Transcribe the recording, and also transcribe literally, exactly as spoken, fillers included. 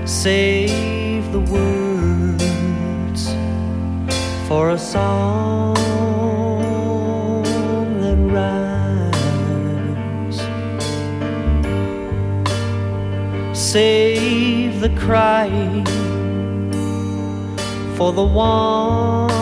Save the words for a song that rhymes. Save the crying for the one